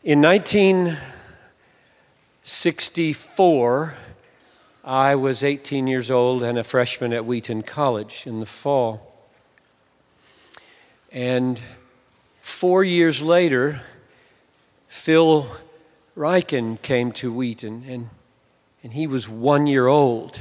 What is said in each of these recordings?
In 1964, I was 18 years old and a freshman at Wheaton College in the fall. And 4 years later, Phil Ryken came to Wheaton, and he was 1 year old.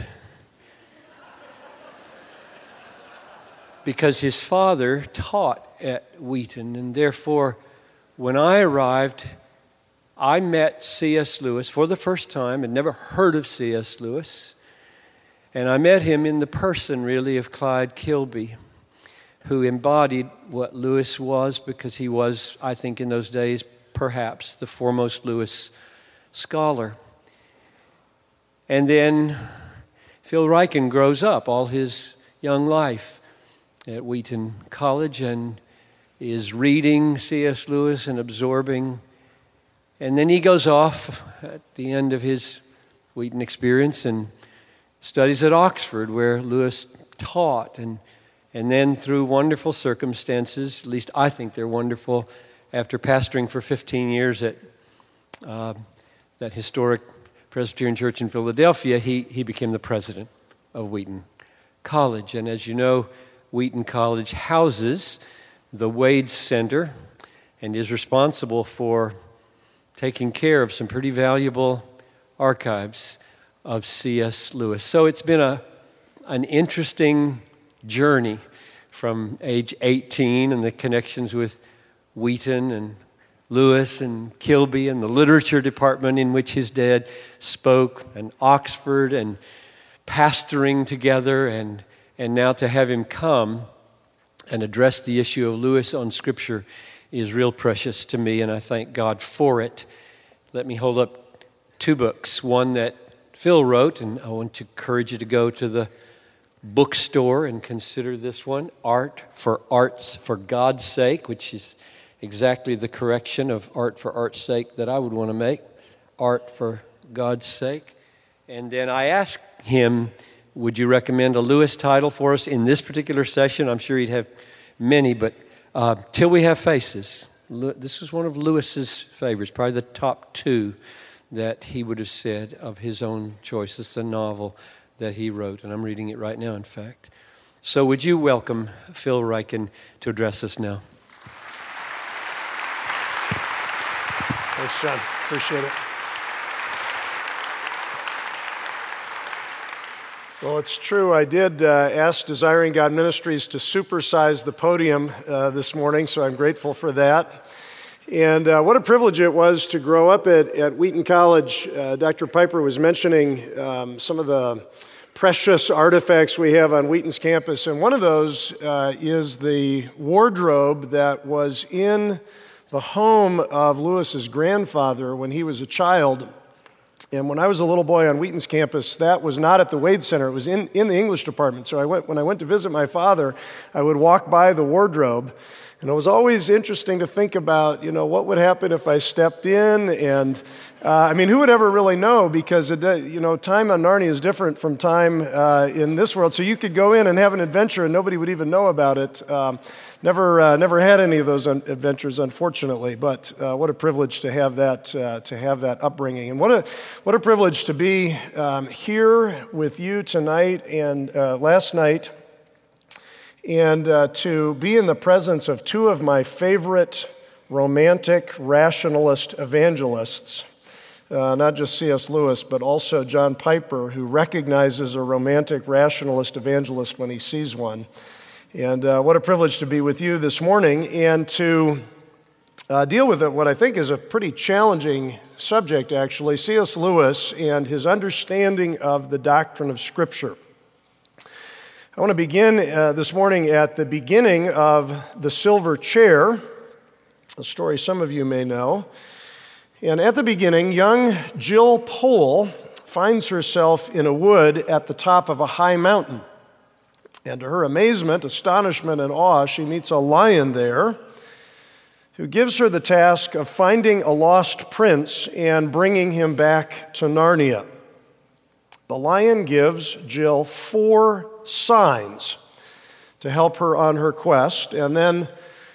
Because his father taught at Wheaton, and therefore, when I arrived, I met C.S. Lewis for the first time. Had never heard of C.S. Lewis. And I met him in the person, really, of Clyde Kilby, who embodied what Lewis was, because he was, I think in those days, perhaps the foremost Lewis scholar. And then Phil Ryken grows up all his young life at Wheaton College and is reading C.S. Lewis and absorbing. And then he goes off at the end of his Wheaton experience and studies at Oxford, where Lewis taught. And then through wonderful circumstances, at least I think they're wonderful, after pastoring for 15 years at that historic Presbyterian church in Philadelphia, he became the president of Wheaton College. And as you know, Wheaton College houses the Wade Center and is responsible for taking care of some pretty valuable archives of C.S. Lewis. So it's been an interesting journey from age 18 and the connections with Wheaton and Lewis and Kilby and the literature department in which his dad spoke, and Oxford, and pastoring together, and now to have him come and address the issue of Lewis on Scripture is real precious to me, and I thank God for it. Let me hold up two books. One that Phil wrote, and I want to encourage you to go to the bookstore and consider this one, Art for God's Sake, which is exactly the correction of Art for Art's Sake that I would want to make, Art for God's Sake. And then I asked him, would you recommend a Lewis title for us in this particular session? I'm sure he'd have many, but Till We Have Faces. This is one of Lewis's favorites, probably the top two that he would have said of his own choice. It's a novel that he wrote, and I'm reading it right now, in fact. So would you welcome Phil Ryken to address us now? Thanks, John. Appreciate it. Well, it's true. I did ask Desiring God Ministries to supersize the podium this morning, so I'm grateful for that. And what a privilege it was to grow up at Wheaton College. Dr. Piper was mentioning some of the precious artifacts we have on Wheaton's campus, and one of those is the wardrobe that was in the home of Lewis's grandfather when he was a child. And when I was a little boy on Wheaton's campus, that was not at the Wade Center. It was in the English department. So when I went to visit my father, I would walk by the wardrobe. And it was always interesting to think about, what would happen if I stepped in? And, who would ever really know? Because, time on Narnia is different from time in this world. So you could go in and have an adventure and nobody would even know about it. Never had any of those adventures, unfortunately. But what a privilege to have that upbringing. And what a privilege to be here with you tonight and last night. And to be in the presence of two of my favorite romantic rationalist evangelists, not just C.S. Lewis, but also John Piper, who recognizes a romantic rationalist evangelist when he sees one. And what a privilege to be with you this morning and to deal with what I think is a pretty challenging subject, actually, C.S. Lewis and his understanding of the doctrine of Scripture. I want to begin this morning at the beginning of The Silver Chair, a story some of you may know. And at the beginning, young Jill Pole finds herself in a wood at the top of a high mountain. And to her amazement, astonishment, and awe, she meets a lion there who gives her the task of finding a lost prince and bringing him back to Narnia. The lion gives Jill 4 signs to help her on her quest, and then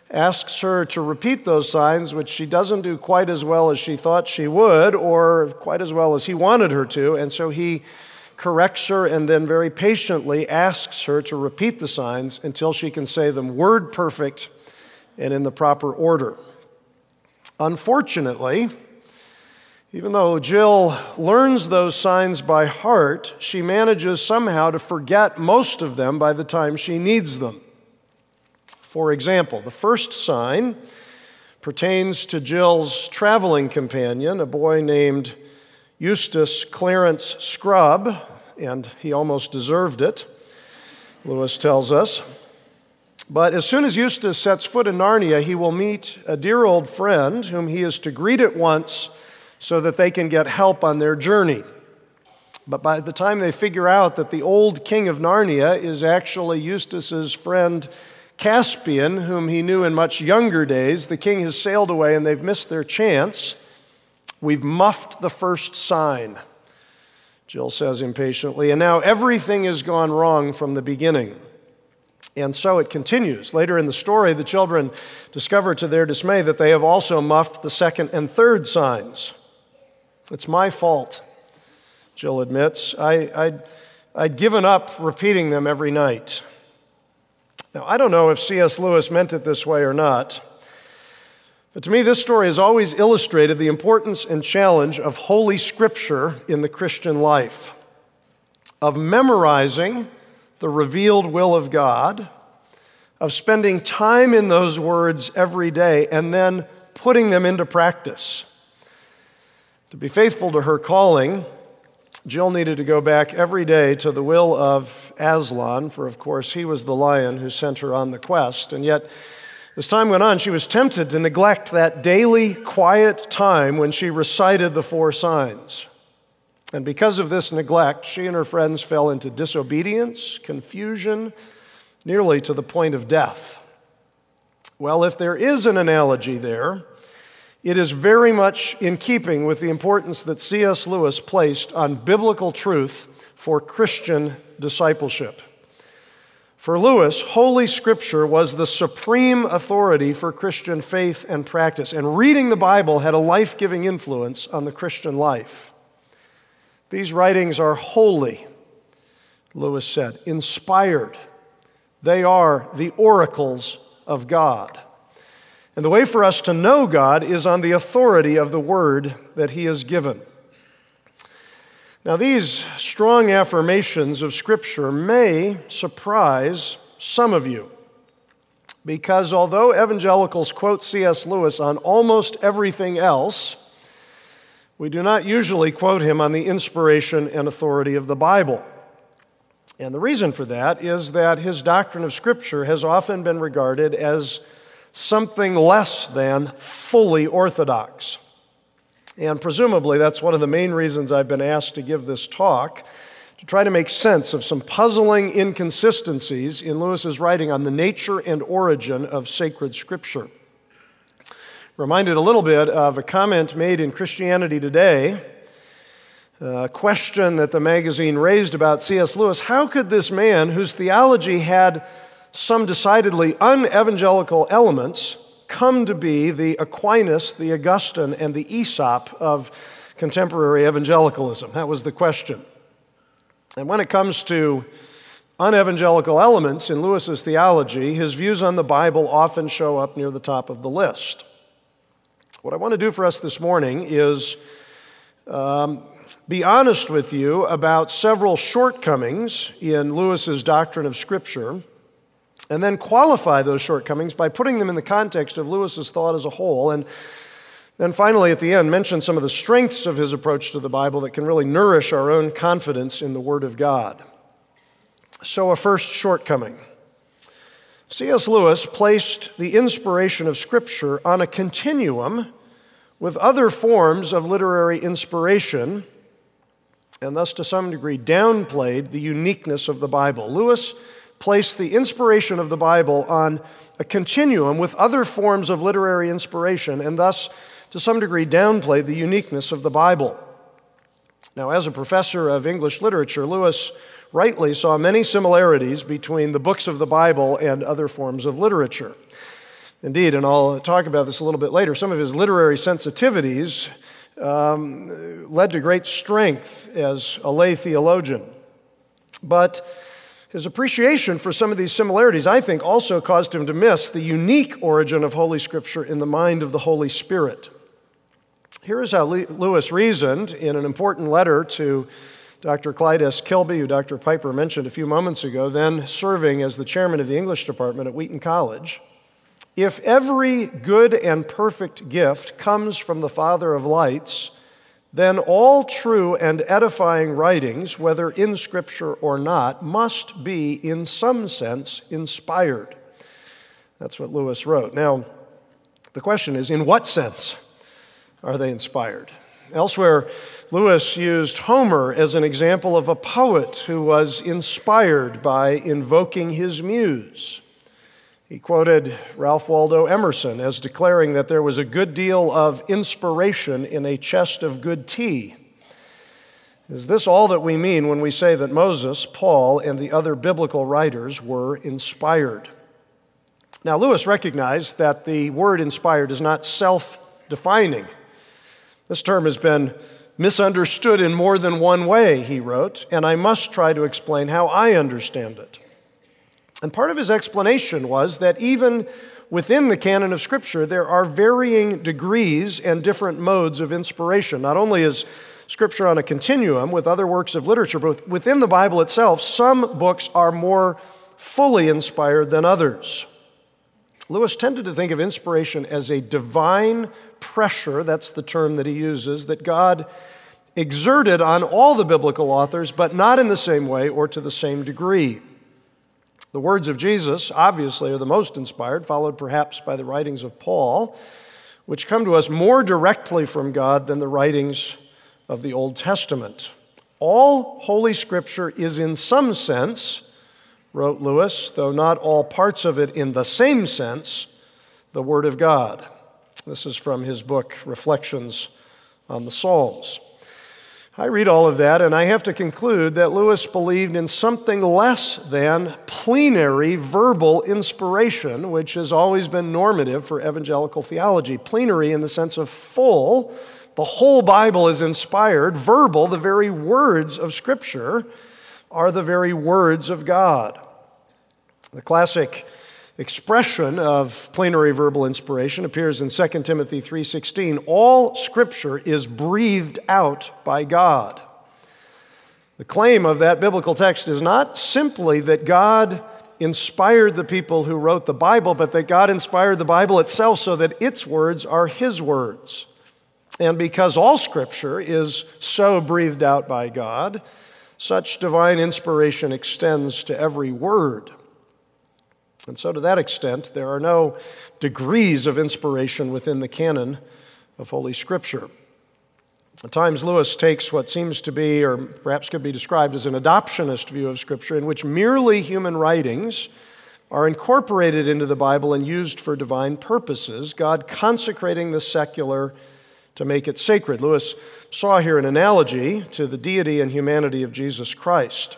asks her to repeat those signs, which she doesn't do quite as well as she thought she would, or quite as well as he wanted her to, and so he corrects her and then very patiently asks her to repeat the signs until she can say them word perfect and in the proper order. Unfortunately, even though Jill learns those signs by heart, she manages somehow to forget most of them by the time she needs them. For example, the first sign pertains to Jill's traveling companion, a boy named Eustace Clarence Scrubb, and he almost deserved it, Lewis tells us. But as soon as Eustace sets foot in Narnia, he will meet a dear old friend whom he is to greet at once so that they can get help on their journey. But by the time they figure out that the old king of Narnia is actually Eustace's friend Caspian, whom he knew in much younger days, the king has sailed away and they've missed their chance. We've muffed the first sign, Jill says impatiently, and now everything has gone wrong from the beginning. And so it continues. Later in the story, the children discover to their dismay that they have also muffed the second and third signs. It's my fault, Jill admits. I'd given up repeating them every night. Now, I don't know if C.S. Lewis meant it this way or not, but to me, this story has always illustrated the importance and challenge of Holy Scripture in the Christian life, of memorizing the revealed will of God, of spending time in those words every day, and then putting them into practice. To be faithful to her calling, Jill needed to go back every day to the will of Aslan, for of course he was the lion who sent her on the quest. And yet, as time went on, she was tempted to neglect that daily quiet time when she recited the four signs. And because of this neglect, she and her friends fell into disobedience, confusion, nearly to the point of death. Well, if there is an analogy there, it is very much in keeping with the importance that C.S. Lewis placed on biblical truth for Christian discipleship. For Lewis, Holy Scripture was the supreme authority for Christian faith and practice, and reading the Bible had a life-giving influence on the Christian life. These writings are holy, Lewis said, inspired. They are the oracles of God. And the way for us to know God is on the authority of the word that he has given. Now, these strong affirmations of Scripture may surprise some of you, because although evangelicals quote C.S. Lewis on almost everything else, we do not usually quote him on the inspiration and authority of the Bible. And the reason for that is that his doctrine of Scripture has often been regarded as something less than fully orthodox. And presumably that's one of the main reasons I've been asked to give this talk, to try to make sense of some puzzling inconsistencies in Lewis's writing on the nature and origin of sacred Scripture. Reminded a little bit of a comment made in Christianity Today, a question that the magazine raised about C.S. Lewis. How could this man, whose theology had some decidedly unevangelical elements, come to be the Aquinas, the Augustine, and the Aesop of contemporary evangelicalism? That was the question. And when it comes to unevangelical elements in Lewis's theology, his views on the Bible often show up near the top of the list. What I want to do for us this morning is be honest with you about several shortcomings in Lewis's doctrine of Scripture, and then qualify those shortcomings by putting them in the context of Lewis's thought as a whole, and then finally at the end mention some of the strengths of his approach to the Bible that can really nourish our own confidence in the Word of God. So, a first shortcoming. C.S. Lewis placed the inspiration of Scripture on a continuum with other forms of literary inspiration, and thus to some degree downplayed the uniqueness of the Bible. Lewis placed the inspiration of the Bible on a continuum with other forms of literary inspiration, and thus to some degree downplayed the uniqueness of the Bible. Now, as a professor of English literature, Lewis rightly saw many similarities between the books of the Bible and other forms of literature. Indeed, and I'll talk about this a little bit later, some of his literary sensitivities led to great strength as a lay theologian. But his appreciation for some of these similarities, I think, also caused him to miss the unique origin of Holy Scripture in the mind of the Holy Spirit. Here is how Lewis reasoned in an important letter to Dr. Clyde S. Kilby, who Dr. Piper mentioned a few moments ago, then serving as the chairman of the English department at Wheaton College. If every good and perfect gift comes from the Father of lights, then all true and edifying writings, whether in Scripture or not, must be in some sense inspired. That's what Lewis wrote. Now, the question is, in what sense are they inspired? Elsewhere, Lewis used Homer as an example of a poet who was inspired by invoking his muse. He quoted Ralph Waldo Emerson as declaring that there was a good deal of inspiration in a chest of good tea. Is this all that we mean when we say that Moses, Paul, and the other biblical writers were inspired? Now, Lewis recognized that the word inspired is not self-defining. This term has been misunderstood in more than one way, he wrote, and I must try to explain how I understand it. And part of his explanation was that even within the canon of Scripture, there are varying degrees and different modes of inspiration. Not only is Scripture on a continuum with other works of literature, but within the Bible itself, some books are more fully inspired than others. Lewis tended to think of inspiration as a divine pressure, that's the term that he uses, that God exerted on all the biblical authors, but not in the same way or to the same degree. The words of Jesus, obviously, are the most inspired, followed perhaps by the writings of Paul, which come to us more directly from God than the writings of the Old Testament. All Holy Scripture is in some sense, wrote Lewis, though not all parts of it in the same sense, the Word of God. This is from his book, Reflections on the Psalms. I read all of that, and I have to conclude that Lewis believed in something less than plenary verbal inspiration, which has always been normative for evangelical theology. Plenary in the sense of full, the whole Bible is inspired. Verbal, the very words of Scripture, are the very words of God. The classic expression of plenary verbal inspiration appears in 2 Timothy 3:16. All Scripture is breathed out by God. The claim of that biblical text is not simply that God inspired the people who wrote the Bible, but that God inspired the Bible itself so that its words are His words. And because all Scripture is so breathed out by God, such divine inspiration extends to every word. And so to that extent, there are no degrees of inspiration within the canon of Holy Scripture. At times, Lewis takes what seems to be, or perhaps could be described as an adoptionist view of Scripture, in which merely human writings are incorporated into the Bible and used for divine purposes, God consecrating the secular to make it sacred. Lewis saw here an analogy to the deity and humanity of Jesus Christ.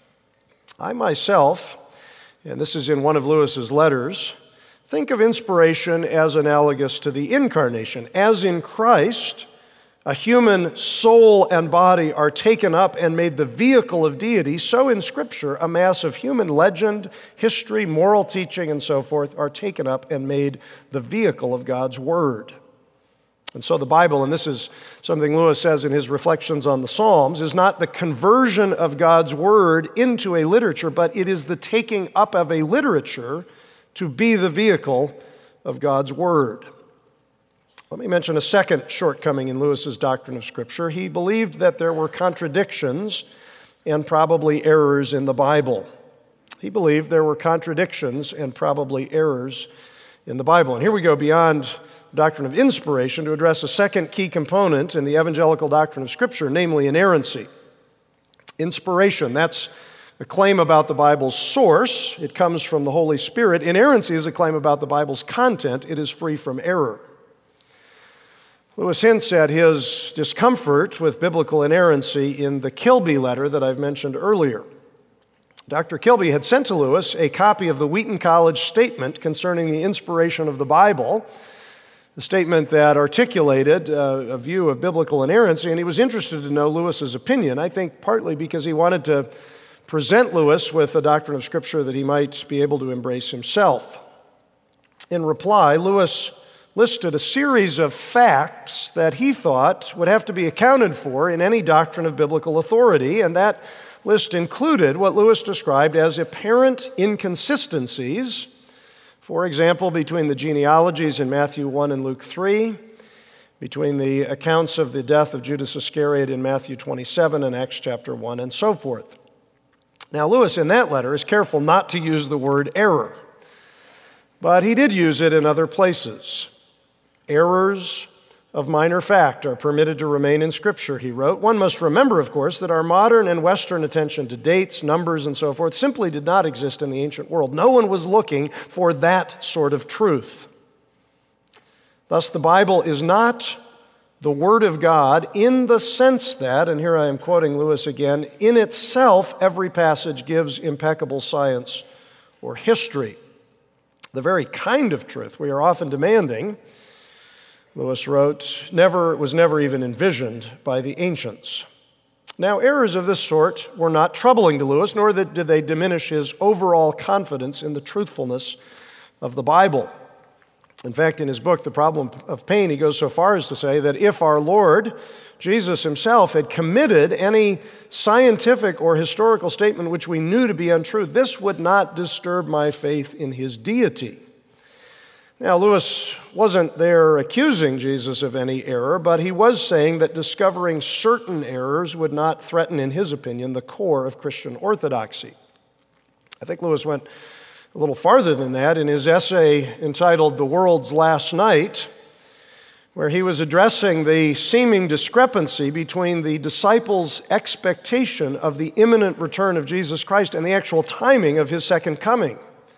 I myself, and this is in one of Lewis's letters, think of inspiration as analogous to the incarnation. As in Christ, a human soul and body are taken up and made the vehicle of deity, so in Scripture, a mass of human legend, history, moral teaching, and so forth are taken up and made the vehicle of God's Word. And so the Bible, and this is something Lewis says in his Reflections on the Psalms, is not the conversion of God's Word into a literature, but it is the taking up of a literature to be the vehicle of God's Word. Let me mention a second shortcoming in Lewis's doctrine of Scripture. He believed that there were contradictions and probably errors in the Bible. He believed there were contradictions and probably errors in the Bible. And here we go beyond doctrine of inspiration to address a second key component in the evangelical doctrine of Scripture, namely inerrancy. Inspiration, that's a claim about the Bible's source. It comes from the Holy Spirit. Inerrancy is a claim about the Bible's content. It is free from error. Lewis hints at his discomfort with biblical inerrancy in the Kilby letter that I've mentioned earlier. Dr. Kilby had sent to Lewis a copy of the Wheaton College statement concerning the inspiration of the Bible, a statement that articulated a view of biblical inerrancy, and he was interested to know Lewis's opinion, I think partly because he wanted to present Lewis with a doctrine of Scripture that he might be able to embrace himself. In reply, Lewis listed a series of facts that he thought would have to be accounted for in any doctrine of biblical authority, and that list included what Lewis described as apparent inconsistencies, for example, between the genealogies in Matthew 1 and Luke 3, between the accounts of the death of Judas Iscariot in Matthew 27 and Acts chapter 1, and so forth. Now, Lewis in that letter is careful not to use the word error, but he did use it in other places. Errors of minor fact are permitted to remain in Scripture, he wrote. One must remember, of course, that our modern and Western attention to dates, numbers, and so forth simply did not exist in the ancient world. No one was looking for that sort of truth. Thus, the Bible is not the Word of God in the sense that, and here I am quoting Lewis again, in itself, every passage gives impeccable science or history. The very kind of truth we are often demanding, Lewis wrote, was never even envisioned by the ancients. Now, errors of this sort were not troubling to Lewis, nor did they diminish his overall confidence in the truthfulness of the Bible. In fact, in his book, The Problem of Pain, he goes so far as to say that if our Lord Jesus himself had committed any scientific or historical statement which we knew to be untrue, this would not disturb my faith in his deity. Now, Lewis wasn't there accusing Jesus of any error, but he was saying that discovering certain errors would not threaten, in his opinion, the core of Christian orthodoxy. I think Lewis went a little farther than that in his essay entitled The World's Last Night, where he was addressing the seeming discrepancy between the disciples' expectation of the imminent return of Jesus Christ and the actual timing of his second coming.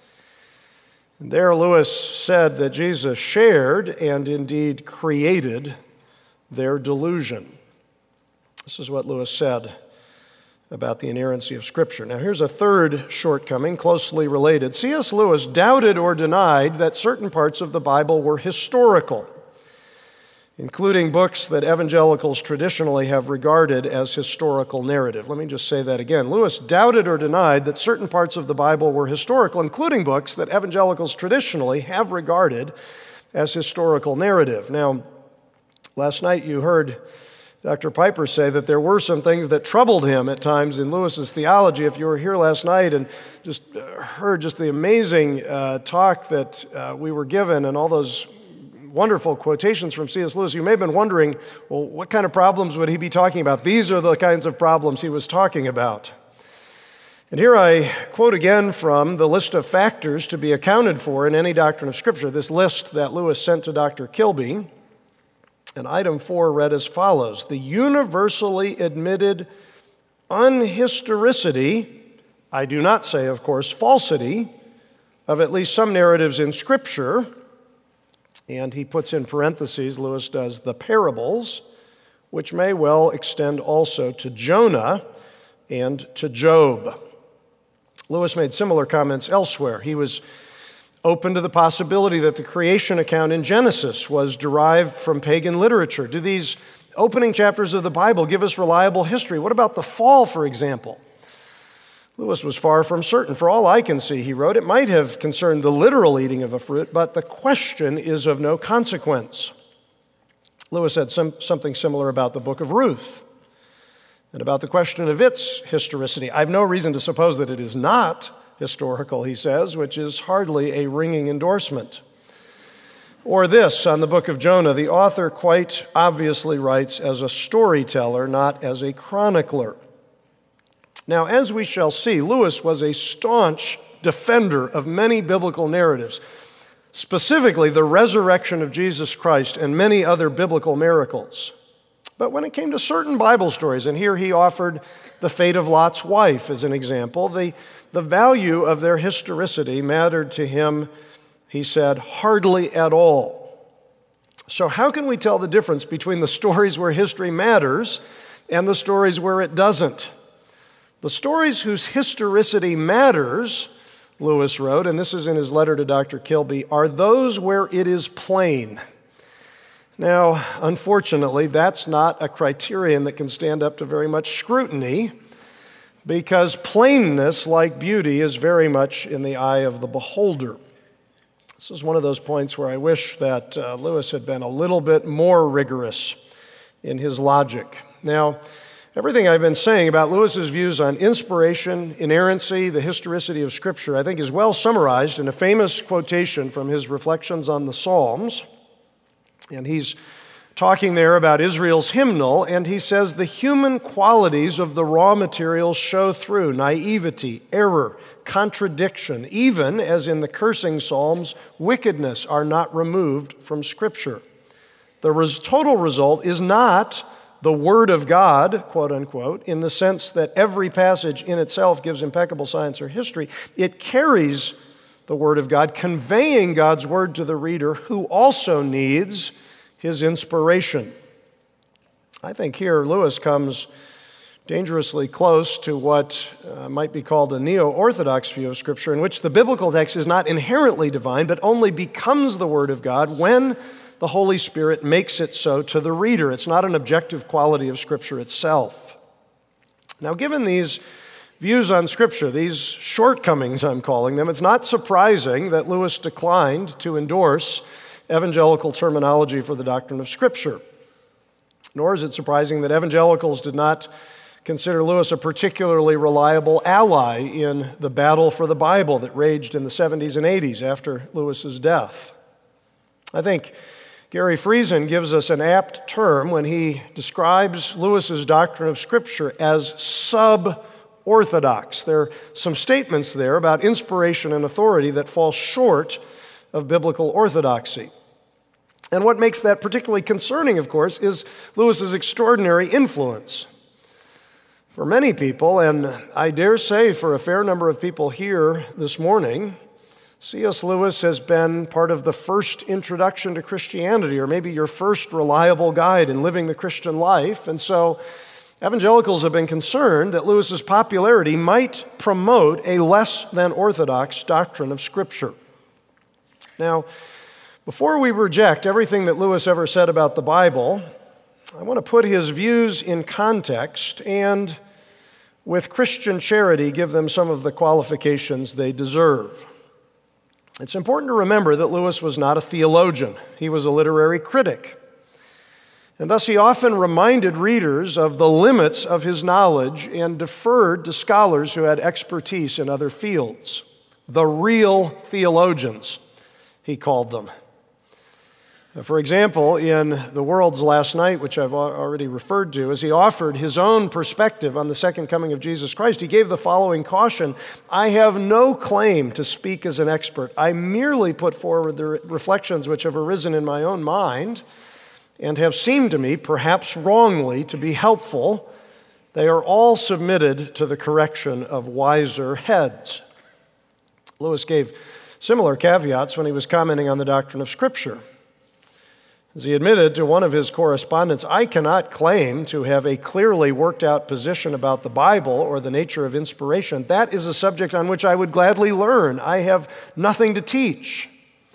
And there Lewis said that Jesus shared and indeed created their delusion. This is what Lewis said about the inerrancy of Scripture. Now here's a third shortcoming, closely related. C.S. Lewis doubted or denied that certain parts of the Bible were historical, including books that evangelicals traditionally have regarded as historical narrative. Let me just say that again. Lewis doubted or denied that certain parts of the Bible were historical, including books that evangelicals traditionally have regarded as historical narrative. Now, last night you heard Dr. Piper say that there were some things that troubled him at times in Lewis's theology. If you were here last night and just heard just the amazing talk that we were given and all those wonderful quotations from C.S. Lewis, you may have been wondering, well, what kind of problems would he be talking about? These are the kinds of problems he was talking about. And here I quote again from the list of factors to be accounted for in any doctrine of Scripture, this list that Lewis sent to Dr. Kilby. And item 4 read as follows: the universally admitted unhistoricity, I do not say, of course, falsity, of at least some narratives in Scripture. And he puts in parentheses, Lewis does, the parables, which may well extend also to Jonah and to Job. Lewis made similar comments elsewhere. He was open to the possibility that the creation account in Genesis was derived from pagan literature. Do these opening chapters of the Bible give us reliable history? What about the fall, for example? Lewis was far from certain. For all I can see, he wrote, it might have concerned the literal eating of a fruit, but the question is of no consequence. Lewis said something similar about the book of Ruth and about the question of its historicity. I have no reason to suppose that it is not historical, he says, which is hardly a ringing endorsement. Or this, on the book of Jonah, the author quite obviously writes as a storyteller, not as a chronicler. Now, as we shall see, Lewis was a staunch defender of many biblical narratives, specifically the resurrection of Jesus Christ and many other biblical miracles. But when it came to certain Bible stories, and here he offered the fate of Lot's wife as an example, the value of their historicity mattered to him, he said, hardly at all. So how can we tell the difference between the stories where history matters and the stories where it doesn't? The stories whose historicity matters, Lewis wrote, and this is in his letter to Dr. Kilby, are those where it is plain. Now, unfortunately, that's not a criterion that can stand up to very much scrutiny, because plainness, like beauty, is very much in the eye of the beholder. This is one of those points where I wish that Lewis had been a little bit more rigorous in his logic. Now, everything I've been saying about Lewis's views on inspiration, inerrancy, the historicity of Scripture, I think is well summarized in a famous quotation from his Reflections on the Psalms. And he's talking there about Israel's hymnal, and he says, the human qualities of the raw materials show through naivety, error, contradiction, even as in the cursing psalms, wickedness are not removed from Scripture. The total result is not the Word of God, quote unquote, in the sense that every passage in itself gives impeccable science or history. It carries the Word of God, conveying God's Word to the reader who also needs his inspiration. I think here Lewis comes dangerously close to what might be called a neo-orthodox view of Scripture, in which the biblical text is not inherently divine, but only becomes the Word of God when the Holy Spirit makes it so to the reader. It's not an objective quality of Scripture itself. Now, given these views on Scripture, these shortcomings I'm calling them, it's not surprising that Lewis declined to endorse evangelical terminology for the doctrine of Scripture. Nor is it surprising that evangelicals did not consider Lewis a particularly reliable ally in the battle for the Bible that raged in the 70s and 80s after Lewis's death. I think Gary Friesen gives us an apt term when he describes Lewis's doctrine of Scripture as sub-orthodox. There are some statements there about inspiration and authority that fall short of biblical orthodoxy. And what makes that particularly concerning, of course, is Lewis's extraordinary influence. For many people, and I dare say for a fair number of people here this morning, C.S. Lewis has been part of the first introduction to Christianity, or maybe your first reliable guide in living the Christian life. And so evangelicals have been concerned that Lewis's popularity might promote a less than orthodox doctrine of Scripture. Now, before we reject everything that Lewis ever said about the Bible, I want to put his views in context and, with Christian charity, give them some of the qualifications they deserve. It's important to remember that Lewis was not a theologian. He was a literary critic. And thus he often reminded readers of the limits of his knowledge and deferred to scholars who had expertise in other fields. The real theologians, he called them. For example, in The World's Last Night, which I've already referred to, as he offered his own perspective on the second coming of Jesus Christ, he gave the following caution: I have no claim to speak as an expert. I merely put forward the reflections which have arisen in my own mind and have seemed to me, perhaps wrongly, to be helpful. They are all submitted to the correction of wiser heads. Lewis gave similar caveats when he was commenting on the doctrine of Scripture. As he admitted to one of his correspondents, I cannot claim to have a clearly worked out position about the Bible or the nature of inspiration. That is a subject on which I would gladly learn. I have nothing to teach.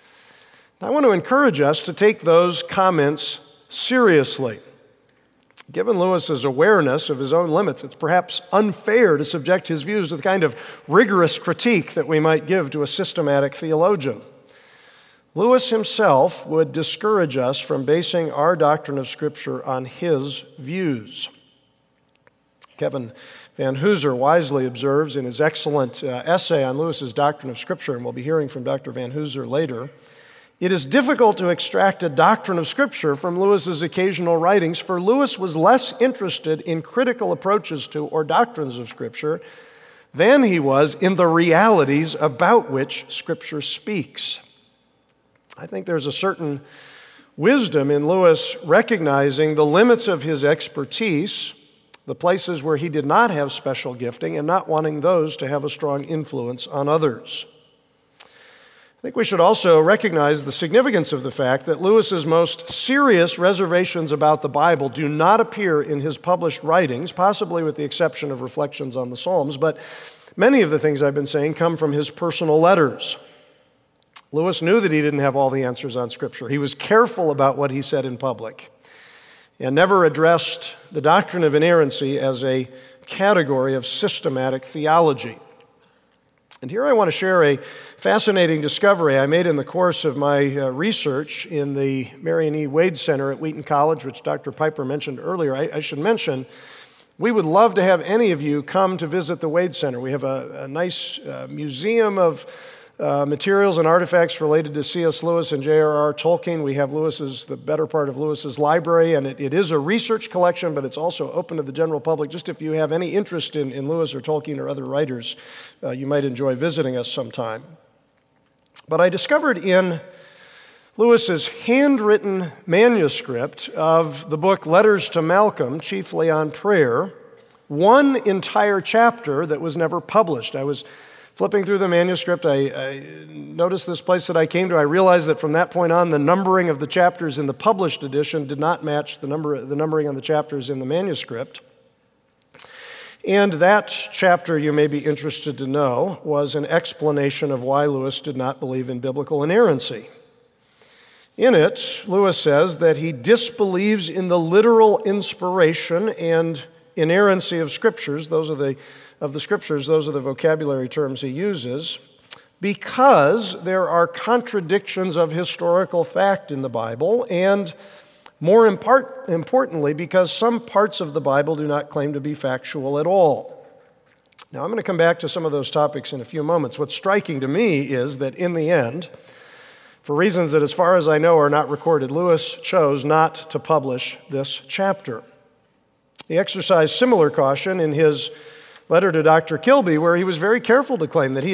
I want to encourage us to take those comments seriously. Given Lewis's awareness of his own limits, it's perhaps unfair to subject his views to the kind of rigorous critique that we might give to a systematic theologian. Lewis himself would discourage us from basing our doctrine of Scripture on his views. Kevin Van Hooser wisely observes in his excellent essay on Lewis's doctrine of Scripture, and we'll be hearing from Dr. Van Hooser later, it is difficult to extract a doctrine of Scripture from Lewis's occasional writings, for Lewis was less interested in critical approaches to or doctrines of Scripture than he was in the realities about which Scripture speaks. I think there's a certain wisdom in Lewis recognizing the limits of his expertise, the places where he did not have special gifting, and not wanting those to have a strong influence on others. I think we should also recognize the significance of the fact that Lewis's most serious reservations about the Bible do not appear in his published writings, possibly with the exception of Reflections on the Psalms, but many of the things I've been saying come from his personal letters. Lewis knew that he didn't have all the answers on Scripture. He was careful about what he said in public and never addressed the doctrine of inerrancy as a category of systematic theology. And here I want to share a fascinating discovery I made in the course of my research in the Marion E. Wade Center at Wheaton College, which Dr. Piper mentioned earlier. I should mention, we would love to have any of you come to visit the Wade Center. We have a nice museum of materials and artifacts related to C.S. Lewis and J.R.R. Tolkien. We have the better part of Lewis's library, and it is a research collection, but it's also open to the general public. Just if you have any interest in Lewis or Tolkien or other writers, you might enjoy visiting us sometime. But I discovered in Lewis's handwritten manuscript of the book Letters to Malcolm, chiefly on prayer, one entire chapter that was never published. I was flipping through the manuscript, I noticed this place that I came to. I realized that from that point on, the numbering of the chapters in the published edition did not match the numbering on the chapters in the manuscript. And that chapter, you may be interested to know, was an explanation of why Lewis did not believe in biblical inerrancy. In it, Lewis says that he disbelieves in the literal inspiration and inerrancy of Scriptures. Those are the vocabulary terms he uses, because there are contradictions of historical fact in the Bible, and more importantly, because some parts of the Bible do not claim to be factual at all. Now, I'm going to come back to some of those topics in a few moments. What's striking to me is that in the end, for reasons that as far as I know are not recorded, Lewis chose not to publish this chapter. He exercised similar caution in his letter to Dr. Kilby, where he was very careful not to claim that he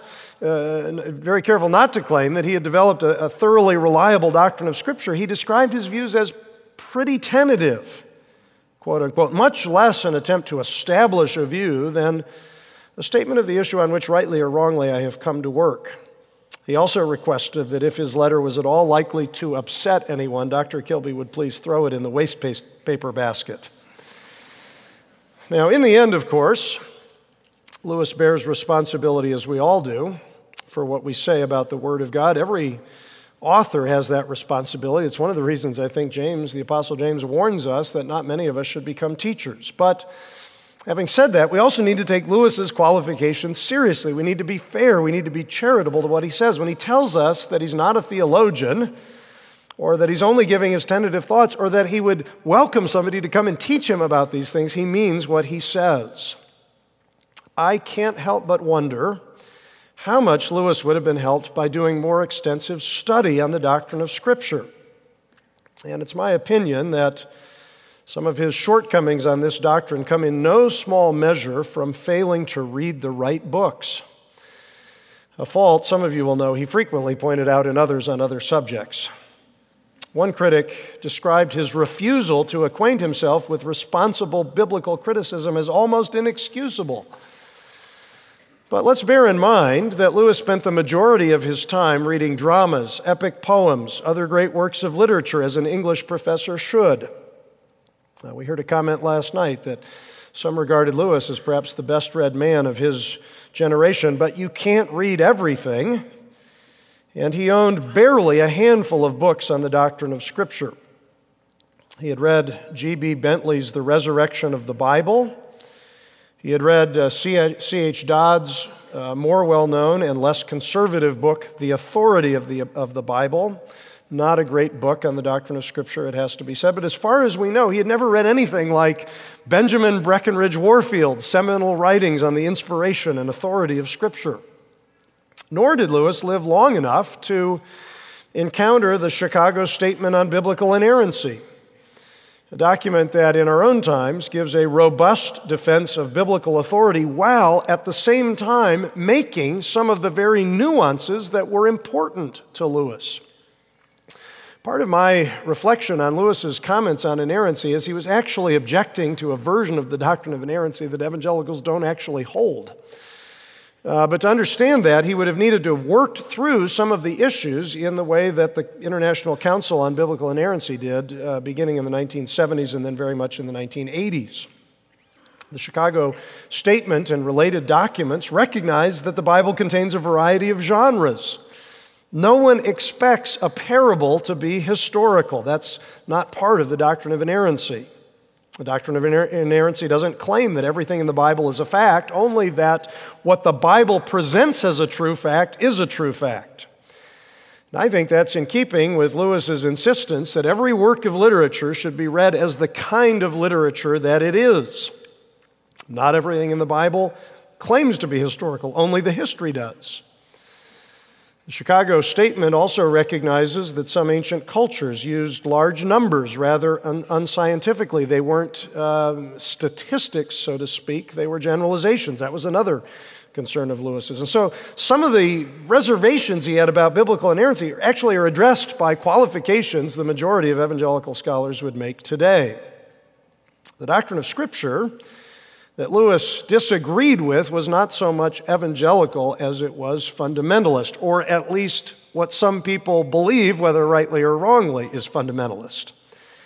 had developed a thoroughly reliable doctrine of Scripture. He described his views as pretty tentative, quote unquote, much less an attempt to establish a view than a statement of the issue on which rightly or wrongly I have come to work. He also requested that if his letter was at all likely to upset anyone, Dr. Kilby would please throw it in the waste paper basket. Now, in the end, of course, Lewis bears responsibility, as we all do, for what we say about the Word of God. Every author has that responsibility. It's one of the reasons I think the Apostle James, warns us that not many of us should become teachers. But having said that, we also need to take Lewis's qualifications seriously. We need to be fair. We need to be charitable to what he says. When he tells us that he's not a theologian, or that he's only giving his tentative thoughts, or that he would welcome somebody to come and teach him about these things, he means what he says. I can't help but wonder how much Lewis would have been helped by doing more extensive study on the doctrine of Scripture. And it's my opinion that some of his shortcomings on this doctrine come in no small measure from failing to read the right books. A fault, some of you will know, he frequently pointed out in others on other subjects. One critic described his refusal to acquaint himself with responsible biblical criticism as almost inexcusable. But let's bear in mind that Lewis spent the majority of his time reading dramas, epic poems, other great works of literature, as an English professor should. We heard a comment last night that some regarded Lewis as perhaps the best-read man of his generation, but you can't read everything. And he owned barely a handful of books on the doctrine of Scripture. He had read G.B. Bentley's The Resurrection of the Bible. He had read C.H. Dodd's more well-known and less conservative book, The Authority of the Bible. Not a great book on the doctrine of Scripture, it has to be said. But as far as we know, he had never read anything like Benjamin Breckinridge Warfield's seminal writings on the inspiration and authority of Scripture. Nor did Lewis live long enough to encounter the Chicago Statement on Biblical Inerrancy, a document that in our own times gives a robust defense of biblical authority while at the same time making some of the very nuances that were important to Lewis. Part of my reflection on Lewis's comments on inerrancy is he was actually objecting to a version of the doctrine of inerrancy that evangelicals don't actually hold. But to understand that, he would have needed to have worked through some of the issues in the way that the International Council on Biblical Inerrancy did, beginning in the 1970s and then very much in the 1980s. The Chicago Statement and related documents recognize that the Bible contains a variety of genres. No one expects a parable to be historical. That's not part of the doctrine of inerrancy. The doctrine of inerrancy doesn't claim that everything in the Bible is a fact, only that what the Bible presents as a true fact is a true fact. And I think that's in keeping with Lewis's insistence that every work of literature should be read as the kind of literature that it is. Not everything in the Bible claims to be historical, only the history does. The Chicago Statement also recognizes that some ancient cultures used large numbers rather unscientifically. They weren't statistics, so to speak. They were generalizations. That was another concern of Lewis's. And so some of the reservations he had about biblical inerrancy actually are addressed by qualifications the majority of evangelical scholars would make today. The doctrine of Scripture that Lewis disagreed with was not so much evangelical as it was fundamentalist, or at least what some people believe, whether rightly or wrongly, is fundamentalist.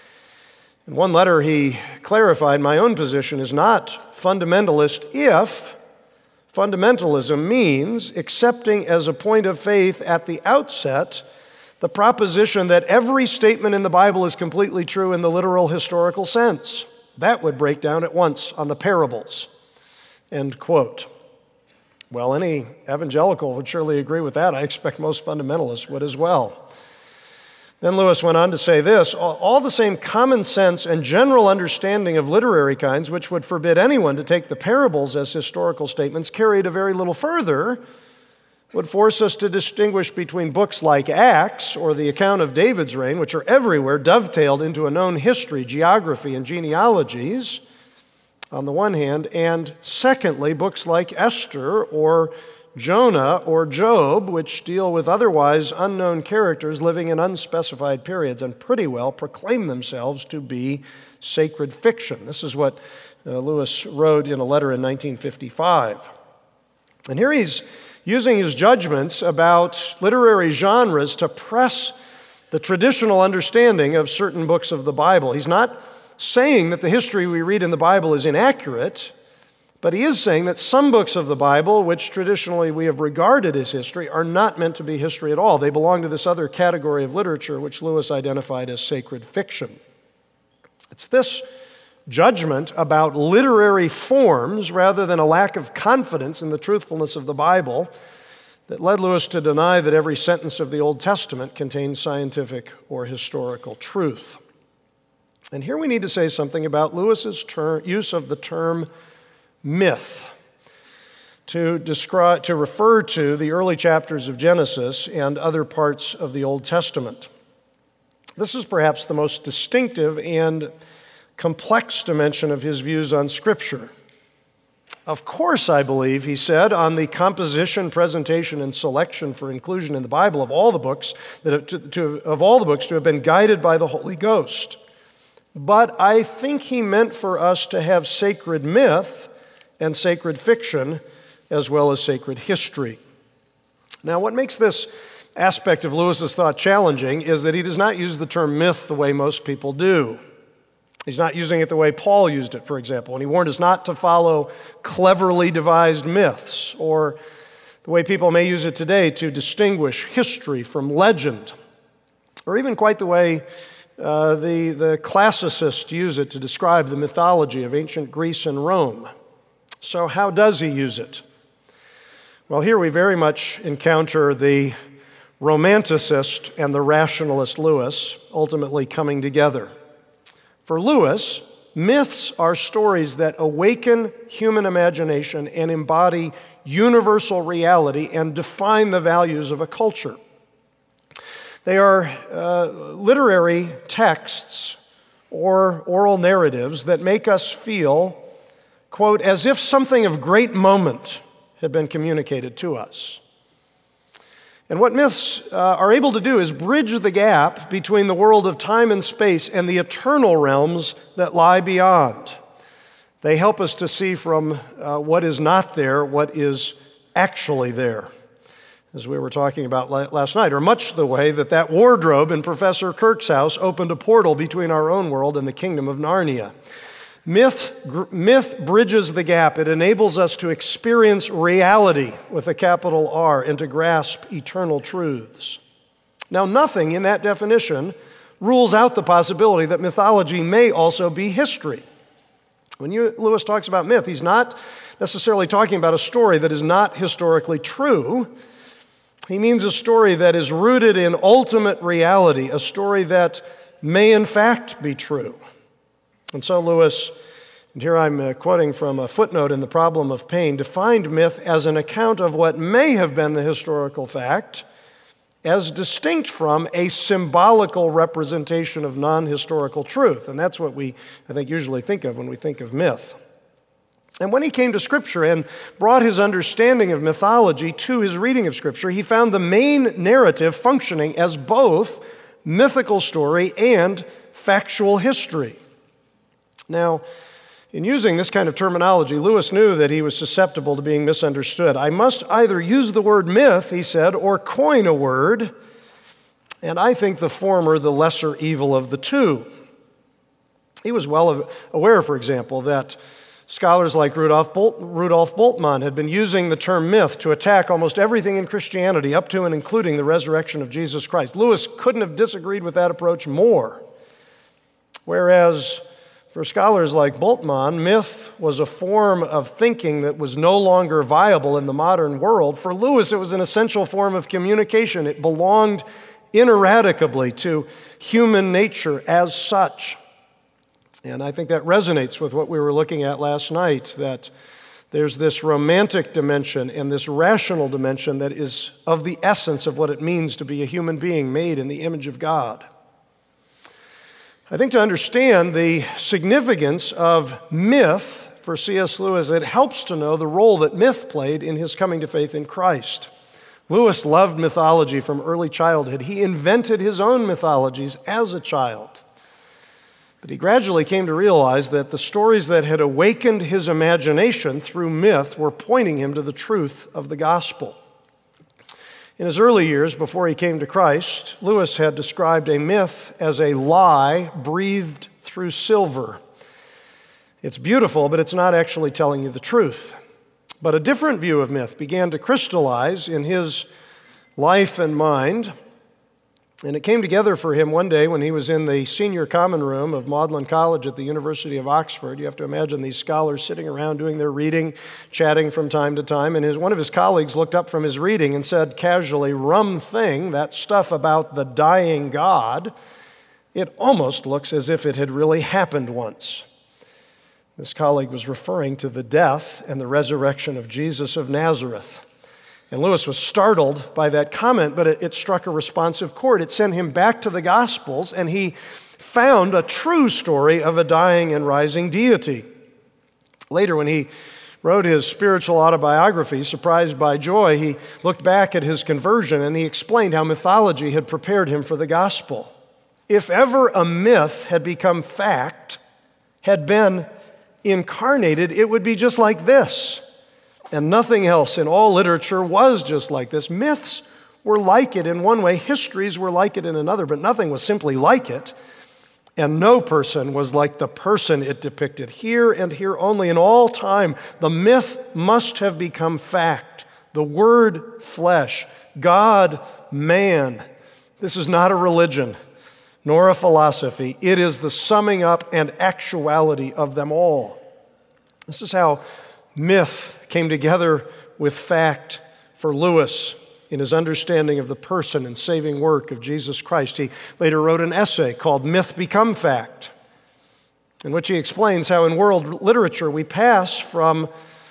In one letter, he clarified, my own position is not fundamentalist if fundamentalism means accepting as a point of faith at the outset the proposition that every statement in the Bible is completely true in the literal historical sense. That would break down at once on the parables. End quote. Well, any evangelical would surely agree with that. I expect most fundamentalists would as well. Then Lewis went on to say this, all the same common sense and general understanding of literary kinds, which would forbid anyone to take the parables as historical statements, carried a very little further, would force us to distinguish between books like Acts or the account of David's reign, which are everywhere dovetailed into a known history, geography, and genealogies, on the one hand, and secondly, books like Esther or Jonah or Job, which deal with otherwise unknown characters living in unspecified periods and pretty well proclaim themselves to be sacred fiction. This is what Lewis wrote in a letter in 1955. And here he's using his judgments about literary genres to press the traditional understanding of certain books of the Bible. He's not saying that the history we read in the Bible is inaccurate, but he is saying that some books of the Bible, which traditionally we have regarded as history, are not meant to be history at all. They belong to this other category of literature, which Lewis identified as sacred fiction. It's this judgment about literary forms rather than a lack of confidence in the truthfulness of the Bible that led Lewis to deny that every sentence of the Old Testament contains scientific or historical truth. And here we need to say something about Lewis's use of the term myth to refer to the early chapters of Genesis and other parts of the Old Testament. This is perhaps the most distinctive and complex dimension of his views on Scripture. Of course, I believe, he said, on the composition, presentation, and selection for inclusion in the Bible of all the books to have been guided by the Holy Ghost. But I think he meant for us to have sacred myth and sacred fiction as well as sacred history. Now, what makes this aspect of Lewis's thought challenging is that he does not use the term myth the way most people do. He's not using it the way Paul used it, for example, and he warned us not to follow cleverly devised myths, or the way people may use it today to distinguish history from legend, or even quite the way the classicists use it to describe the mythology of ancient Greece and Rome. So how does he use it? Well, here we very much encounter the romanticist and the rationalist Lewis ultimately coming together. For Lewis, myths are stories that awaken human imagination and embody universal reality and define the values of a culture. They are literary texts or oral narratives that make us feel, quote, as if something of great moment had been communicated to us. And what myths are able to do is bridge the gap between the world of time and space and the eternal realms that lie beyond. They help us to see from what is not there what is actually there, as we were talking about last night, or much the way that wardrobe in Professor Kirk's house opened a portal between our own world and the kingdom of Narnia. Myth bridges the gap. It enables us to experience reality with a capital R and to grasp eternal truths. Now, nothing in that definition rules out the possibility that mythology may also be history. When Lewis talks about myth, he's not necessarily talking about a story that is not historically true. He means a story that is rooted in ultimate reality, a story that may in fact be true. And so Lewis, and here I'm quoting from a footnote in The Problem of Pain, defined myth as an account of what may have been the historical fact, as distinct from a symbolical representation of non-historical truth. And that's what we, I think, usually think of when we think of myth. And when he came to Scripture and brought his understanding of mythology to his reading of Scripture, he found the main narrative functioning as both mythical story and factual history. Now, in using this kind of terminology, Lewis knew that he was susceptible to being misunderstood. I must either use the word myth, he said, or coin a word, and I think the former the lesser evil of the two. He was well aware, for example, that scholars like Rudolf Bultmann had been using the term myth to attack almost everything in Christianity, up to and including the resurrection of Jesus Christ. Lewis couldn't have disagreed with that approach more. Whereas for scholars like Bultmann, myth was a form of thinking that was no longer viable in the modern world. For Lewis, it was an essential form of communication. It belonged ineradicably to human nature as such. And I think that resonates with what we were looking at last night, that there's this romantic dimension and this rational dimension that is of the essence of what it means to be a human being made in the image of God. I think to understand the significance of myth for C.S. Lewis, it helps to know the role that myth played in his coming to faith in Christ. Lewis loved mythology from early childhood. He invented his own mythologies as a child. But he gradually came to realize that the stories that had awakened his imagination through myth were pointing him to the truth of the gospel. In his early years, before he came to Christ, Lewis had described a myth as a lie breathed through silver. It's beautiful, but it's not actually telling you the truth. But a different view of myth began to crystallize in his life and mind, and it came together for him one day when he was in the senior common room of Magdalen College at the University of Oxford. You have to imagine these scholars sitting around doing their reading, chatting from time to time, and one of his colleagues looked up from his reading and said casually, "Rum thing, that stuff about the dying God, it almost looks as if it had really happened once." This colleague was referring to the death and the resurrection of Jesus of Nazareth. And Lewis was startled by that comment, but it struck a responsive chord. It sent him back to the Gospels, and he found a true story of a dying and rising deity. Later, when he wrote his spiritual autobiography, Surprised by Joy, he looked back at his conversion, and he explained how mythology had prepared him for the gospel. If ever a myth had become fact, had been incarnated, it would be just like this. And nothing else in all literature was just like this. Myths were like it in one way, histories were like it in another, but nothing was simply like it. And no person was like the person it depicted. Here and here only, in all time, the myth must have become fact. The word flesh, God, man. This is not a religion, nor a philosophy. It is the summing up and actuality of them all. This is how myth came together with fact for Lewis in his understanding of the person and saving work of Jesus Christ. He later wrote an essay called Myth Become Fact, in which he explains how in world literature we pass from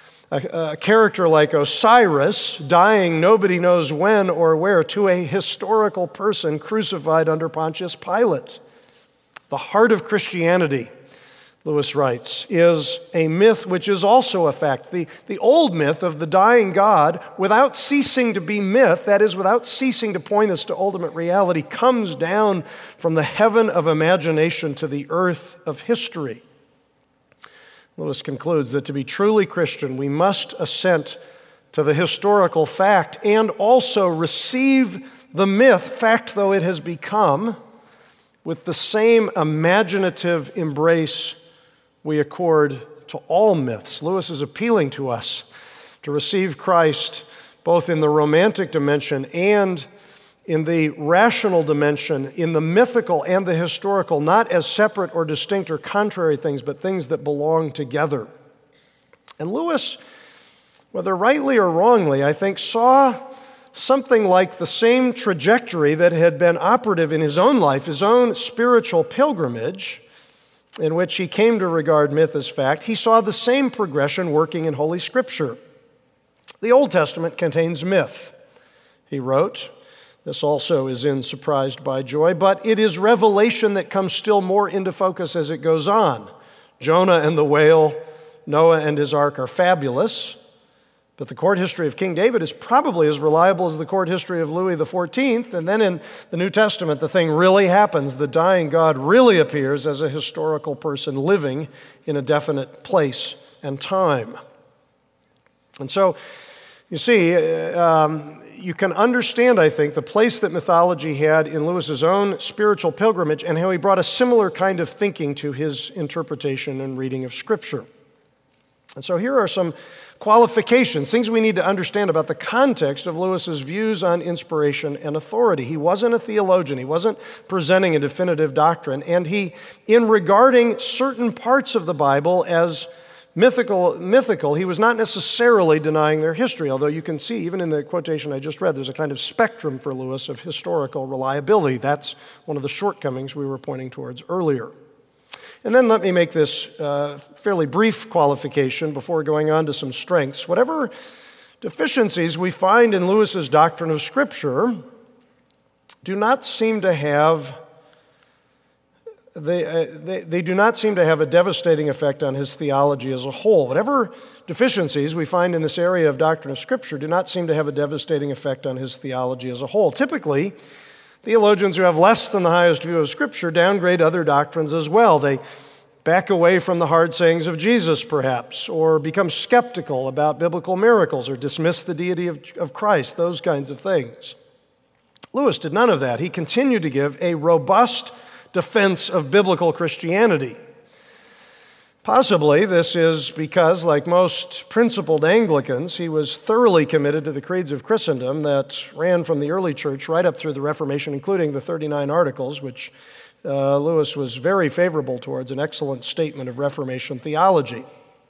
a character like Osiris, dying nobody knows when or where, to a historical person crucified under Pontius Pilate. The heart of Christianity, Lewis writes, is a myth which is also a fact. The old myth of the dying God, without ceasing to be myth, that is, without ceasing to point us to ultimate reality, comes down from the heaven of imagination to the earth of history. Lewis concludes that to be truly Christian, we must assent to the historical fact and also receive the myth, fact though it has become, with the same imaginative embrace we accord to all myths. Lewis is appealing to us to receive Christ both in the romantic dimension and in the rational dimension, in the mythical and the historical, not as separate or distinct or contrary things, but things that belong together. And Lewis, whether rightly or wrongly, I think, saw something like the same trajectory that had been operative in his own life, his own spiritual pilgrimage, in which he came to regard myth as fact. He saw the same progression working in Holy Scripture. The Old Testament contains myth, he wrote. This also is in Surprised by Joy, but it is revelation that comes still more into focus as it goes on. Jonah and the whale, Noah and his ark are fabulous, but the court history of King David is probably as reliable as the court history of Louis XIV, and then in the New Testament, the thing really happens. The dying God really appears as a historical person living in a definite place and time. And so, you see, you can understand, I think, the place that mythology had in Lewis's own spiritual pilgrimage and how he brought a similar kind of thinking to his interpretation and reading of Scripture. And so here are some qualifications, things we need to understand about the context of Lewis's views on inspiration and authority. He wasn't a theologian. He wasn't presenting a definitive doctrine. And he, in regarding certain parts of the Bible as mythical, he was not necessarily denying their history, although you can see, even in the quotation I just read, there's a kind of spectrum for Lewis of historical reliability. That's one of the shortcomings we were pointing towards earlier. And then let me make this fairly brief qualification before going on to some strengths. Whatever deficiencies we find in Lewis's doctrine of Scripture do not seem to have They do not seem to have a devastating effect on his theology as a whole. Whatever deficiencies we find in this area of doctrine of Scripture do not seem to have a devastating effect on his theology as a whole. Typically, theologians who have less than the highest view of Scripture downgrade other doctrines as well. They back away from the hard sayings of Jesus, perhaps, or become skeptical about biblical miracles, or dismiss the deity of Christ, those kinds of things. Lewis did none of that. He continued to give a robust defense of biblical Christianity. Possibly this is because, like most principled Anglicans, he was thoroughly committed to the creeds of Christendom that ran from the early church right up through the Reformation, including the 39 Articles, which Lewis was very favorable towards, an excellent statement of Reformation theology.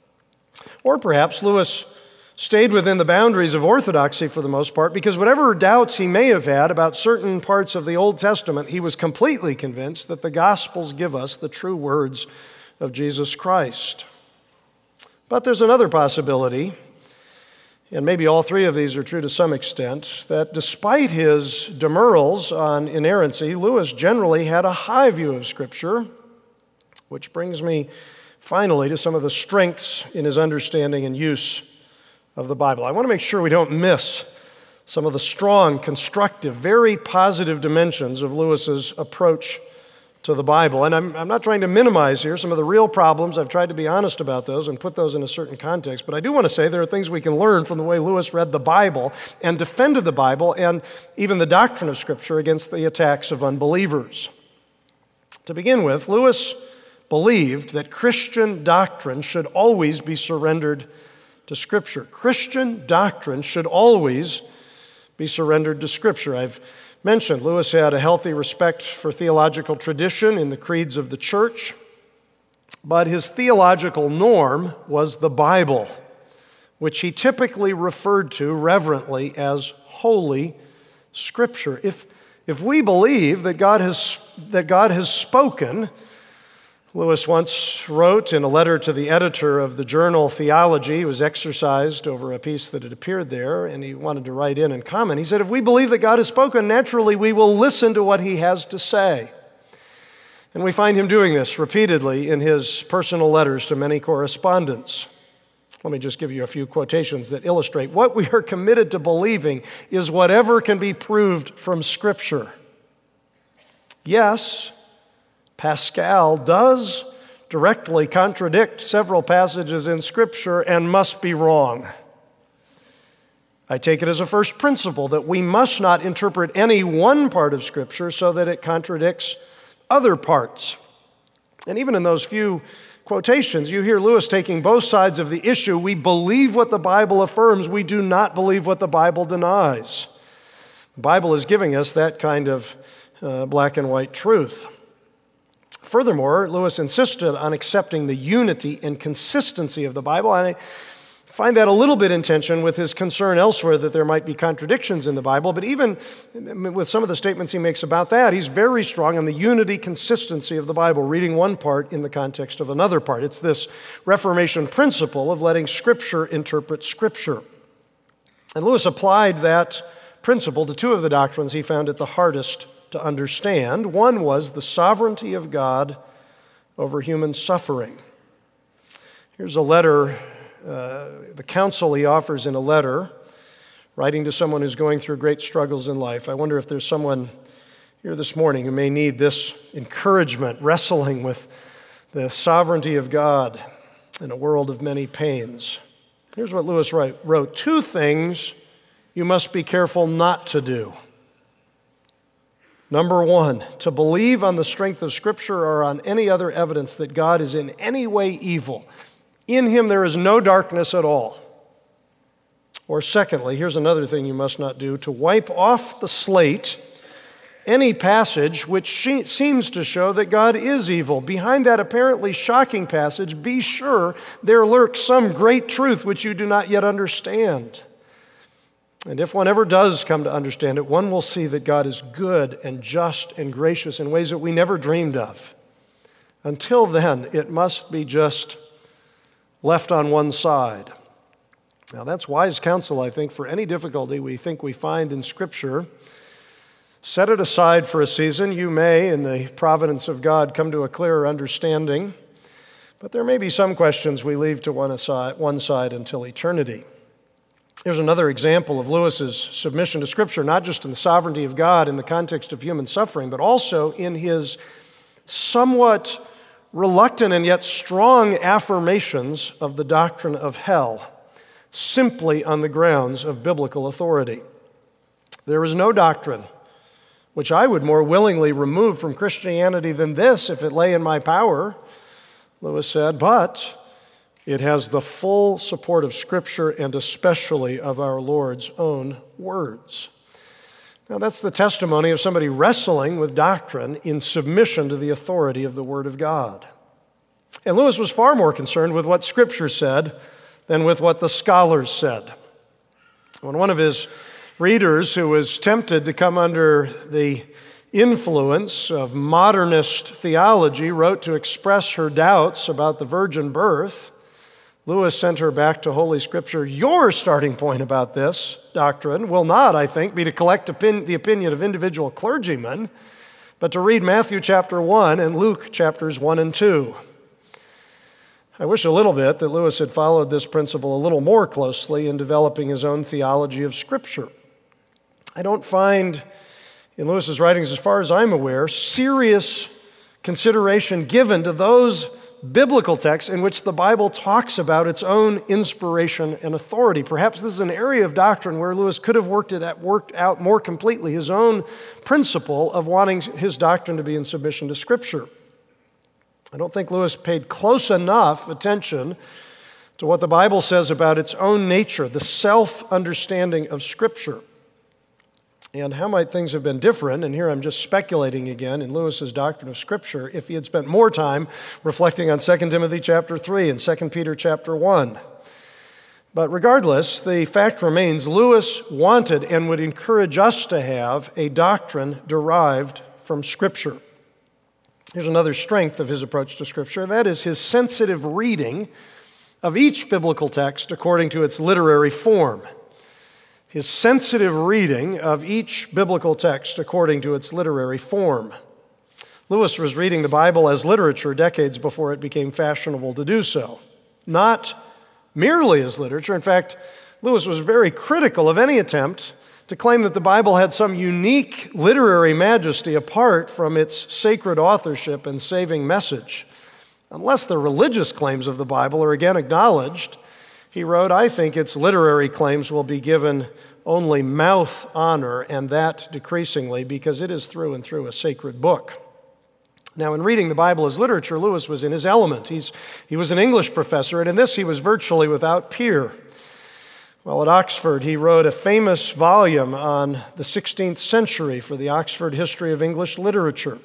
Or perhaps Lewis stayed within the boundaries of orthodoxy for the most part, because whatever doubts he may have had about certain parts of the Old Testament, he was completely convinced that the Gospels give us the true words of Jesus Christ. But there's another possibility, and maybe all three of these are true to some extent, that despite his demurrals on inerrancy, Lewis generally had a high view of Scripture, which brings me finally to some of the strengths in his understanding and use of the Bible. I want to make sure we don't miss some of the strong, constructive, very positive dimensions of Lewis's approach to the Bible. And I'm not trying to minimize here some of the real problems. I've tried to be honest about those and put those in a certain context. But I do want to say there are things we can learn from the way Lewis read the Bible and defended the Bible and even the doctrine of Scripture against the attacks of unbelievers. To begin with, Lewis believed that Christian doctrine should always be surrendered to Scripture. Christian doctrine should always be surrendered to Scripture. I've mentioned Lewis had a healthy respect for theological tradition in the creeds of the church, but his theological norm was the Bible, which he typically referred to reverently as Holy Scripture. If we believe that God has spoken, Lewis once wrote in a letter to the editor of the journal Theology, he was exercised over a piece that had appeared there, and he wanted to write in and comment. He said, if we believe that God has spoken, naturally we will listen to what he has to say. And we find him doing this repeatedly in his personal letters to many correspondents. Let me just give you a few quotations that illustrate what we are committed to believing is whatever can be proved from Scripture. Yes, Pascal does directly contradict several passages in Scripture and must be wrong. I take it as a first principle that we must not interpret any one part of Scripture so that it contradicts other parts. And even in those few quotations, you hear Lewis taking both sides of the issue. We believe what the Bible affirms. We do not believe what the Bible denies. The Bible is giving us that kind of black and white truth. Furthermore, Lewis insisted on accepting the unity and consistency of the Bible, and I find that a little bit in tension with his concern elsewhere that there might be contradictions in the Bible, but even with some of the statements he makes about that, he's very strong on the unity, consistency of the Bible, reading one part in the context of another part. It's this Reformation principle of letting Scripture interpret Scripture. And Lewis applied that principle to two of the doctrines he found it the hardest to understand. One was the sovereignty of God over human suffering. Here's a letter, the counsel he offers in a letter, writing to someone who's going through great struggles in life. I wonder if there's someone here this morning who may need this encouragement, wrestling with the sovereignty of God in a world of many pains. Here's what Lewis wrote: 2 things you must be careful not to do. Number 1, to believe on the strength of Scripture or on any other evidence that God is in any way evil. In Him there is no darkness at all. Or secondly, here's another thing you must not do: to wipe off the slate any passage which seems to show that God is evil. Behind that apparently shocking passage, be sure there lurks some great truth which you do not yet understand. And if one ever does come to understand it, one will see that God is good and just and gracious in ways that we never dreamed of. Until then, it must be just left on one side. Now, that's wise counsel, I think, for any difficulty we think we find in Scripture. Set it aside for a season. You may, in the providence of God, come to a clearer understanding. But there may be some questions we leave to one side until eternity. Here's another example of Lewis's submission to Scripture, not just in the sovereignty of God in the context of human suffering, but also in his somewhat reluctant and yet strong affirmations of the doctrine of hell, simply on the grounds of biblical authority. There is no doctrine which I would more willingly remove from Christianity than this if it lay in my power, Lewis said, but it has the full support of Scripture and especially of our Lord's own words. Now, that's the testimony of somebody wrestling with doctrine in submission to the authority of the Word of God. And Lewis was far more concerned with what Scripture said than with what the scholars said. When one of his readers who was tempted to come under the influence of modernist theology wrote to express her doubts about the virgin birth, Lewis sent her back to Holy Scripture. Your starting point about this doctrine will not, I think, be to collect the opinion of individual clergymen, but to read Matthew chapter 1 and Luke chapters 1 and 2. I wish a little bit that Lewis had followed this principle a little more closely in developing his own theology of Scripture. I don't find in Lewis's writings, as far as I'm aware, serious consideration given to those biblical texts in which the Bible talks about its own inspiration and authority. Perhaps this is an area of doctrine where Lewis could have worked out more completely his own principle of wanting his doctrine to be in submission to Scripture. I don't think Lewis paid close enough attention to what the Bible says about its own nature, the self-understanding of Scripture. And how might things have been different, and here I'm just speculating again, in Lewis's doctrine of Scripture, if he had spent more time reflecting on 2 Timothy chapter 3 and 2 Peter chapter 1. But regardless, the fact remains, Lewis wanted and would encourage us to have a doctrine derived from Scripture. Here's another strength of his approach to Scripture, and that is his sensitive reading of each biblical text according to its literary form. His sensitive reading of each biblical text according to its literary form. Lewis was reading the Bible as literature decades before it became fashionable to do so. Not merely as literature. In fact, Lewis was very critical of any attempt to claim that the Bible had some unique literary majesty apart from its sacred authorship and saving message. Unless the religious claims of the Bible are again acknowledged, He wrote, "I think its literary claims will be given only mouth honor, and that decreasingly, because it is through and through a sacred book." Now, in reading the Bible as literature, Lewis was in his element. He was an English professor, and in this he was virtually without peer. While at Oxford, he wrote a famous volume on the 16th century for the Oxford History of English Literature.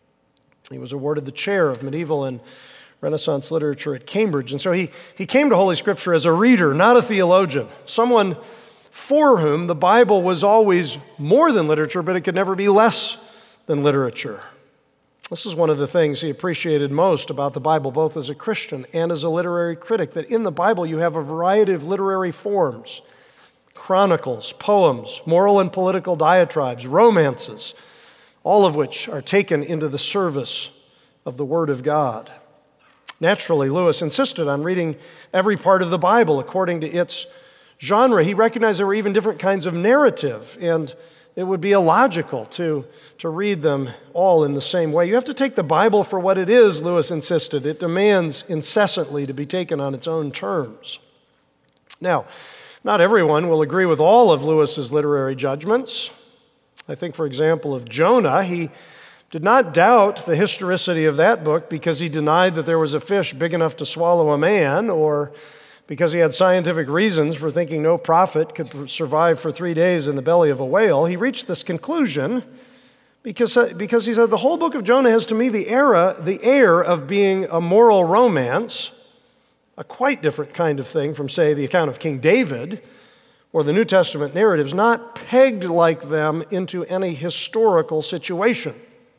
He was awarded the chair of medieval and Renaissance literature at Cambridge. And so he came to Holy Scripture as a reader, not a theologian, someone for whom the Bible was always more than literature, but it could never be less than literature. This is one of the things he appreciated most about the Bible, both as a Christian and as a literary critic, that in the Bible you have a variety of literary forms: chronicles, poems, moral and political diatribes, romances, all of which are taken into the service of the Word of God. Naturally, Lewis insisted on reading every part of the Bible according to its genre. He recognized there were even different kinds of narrative, and it would be illogical to read them all in the same way. You have to take the Bible for what it is, Lewis insisted. It demands incessantly to be taken on its own terms. Now, not everyone will agree with all of Lewis's literary judgments. I think, for example, of Jonah. He did not doubt the historicity of that book because he denied that there was a fish big enough to swallow a man, or because he had scientific reasons for thinking no prophet could survive for 3 days in the belly of a whale. He reached this conclusion because he said the whole book of Jonah has to me the air of being a moral romance, a quite different kind of thing from, say, the account of King David or the New Testament narratives, not pegged like them into any historical situation.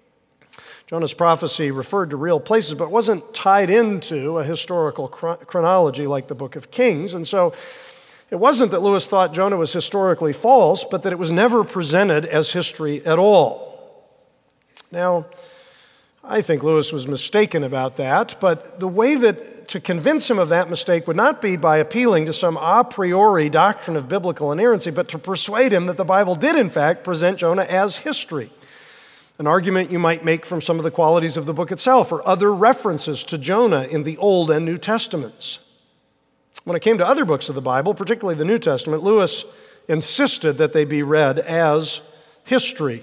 Jonah's prophecy referred to real places, but wasn't tied into a historical chronology like the book of Kings. And so it wasn't that Lewis thought Jonah was historically false, but that it was never presented as history at all. Now, I think Lewis was mistaken about that, but the way that to convince him of that mistake would not be by appealing to some a priori doctrine of biblical inerrancy, but to persuade him that the Bible did, in fact, present Jonah as history. An argument you might make from some of the qualities of the book itself or other references to Jonah in the Old and New Testaments. When it came to other books of the Bible, particularly the New Testament, Lewis insisted that they be read as history.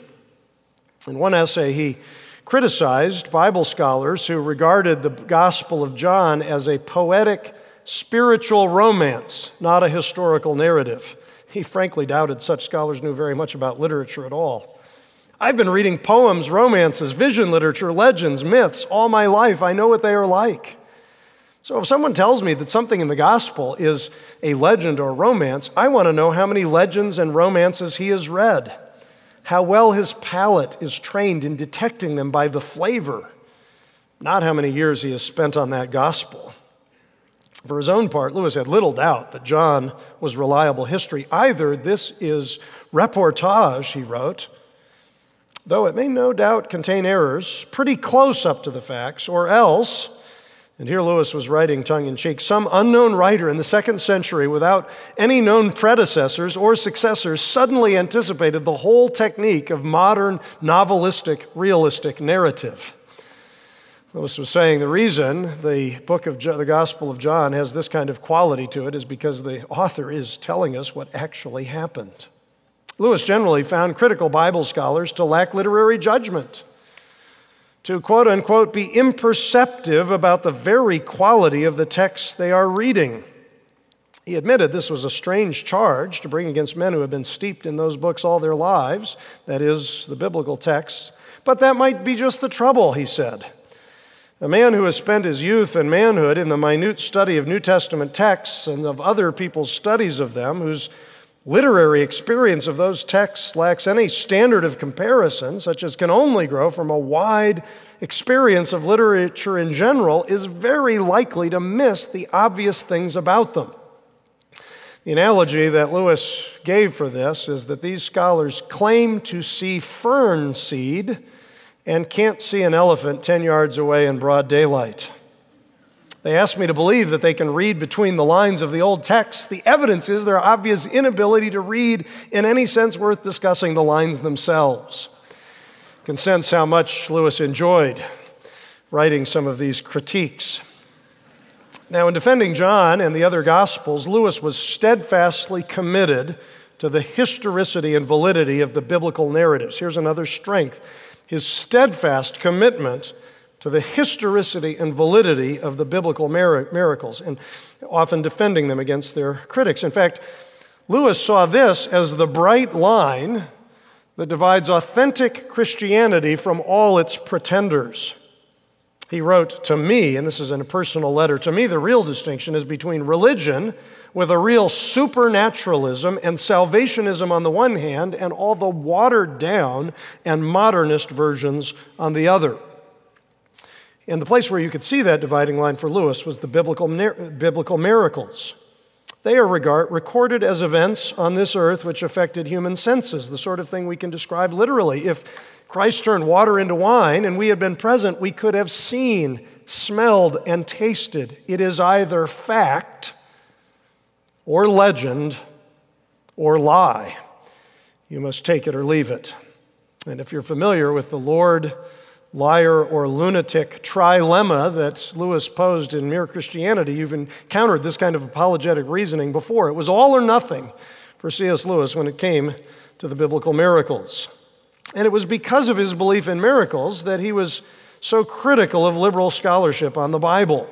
In one essay, he criticized Bible scholars who regarded the Gospel of John as a poetic, spiritual romance, not a historical narrative. He frankly doubted such scholars knew very much about literature at all. I've been reading poems, romances, vision literature, legends, myths all my life. I know what they are like. So if someone tells me that something in the gospel is a legend or romance, I want to know how many legends and romances he has read, how well his palate is trained in detecting them by the flavor, not how many years he has spent on that gospel. For his own part, Lewis had little doubt that John was reliable history. Either this is reportage, he wrote, though it may no doubt contain errors pretty close up to the facts, or else, and here Lewis was writing tongue-in-cheek, some unknown writer in the 2nd century without any known predecessors or successors suddenly anticipated the whole technique of modern novelistic, realistic narrative. Lewis was saying the reason the book of the Gospel of John has this kind of quality to it is because the author is telling us what actually happened. Lewis generally found critical Bible scholars to lack literary judgment, to quote-unquote be imperceptive about the very quality of the texts they are reading. He admitted this was a strange charge to bring against men who have been steeped in those books all their lives, that is, the biblical texts, but that might be just the trouble, he said. A man who has spent his youth and manhood in the minute study of New Testament texts and of other people's studies of them, whose literary experience of those texts lacks any standard of comparison, such as can only grow from a wide experience of literature in general, is very likely to miss the obvious things about them. The analogy that Lewis gave for this is that these scholars claim to see fern seed and can't see an elephant 10 yards away in broad daylight. They ask me to believe that they can read between the lines of the old texts. The evidence is their obvious inability to read in any sense worth discussing the lines themselves. You can sense how much Lewis enjoyed writing some of these critiques. Now, in defending John and the other Gospels, Lewis was steadfastly committed to the historicity and validity of the biblical narratives. Here's another strength: his steadfast commitment to the historicity and validity of the biblical miracles, and often defending them against their critics. In fact, Lewis saw this as the bright line that divides authentic Christianity from all its pretenders. He wrote, "To me," and this is in a personal letter, "to me the real distinction is between religion with a real supernaturalism and salvationism on the one hand, and all the watered down and modernist versions on the other." And the place where you could see that dividing line for Lewis was the biblical miracles. They are recorded as events on this earth which affected human senses, the sort of thing we can describe literally. If Christ turned water into wine and we had been present, we could have seen, smelled, and tasted. It is either fact or legend or lie. You must take it or leave it. And if you're familiar with the Lord, liar, or lunatic trilemma that Lewis posed in Mere Christianity, you've encountered this kind of apologetic reasoning before. It was all or nothing for C.S. Lewis when it came to the biblical miracles. And it was because of his belief in miracles that he was so critical of liberal scholarship on the Bible.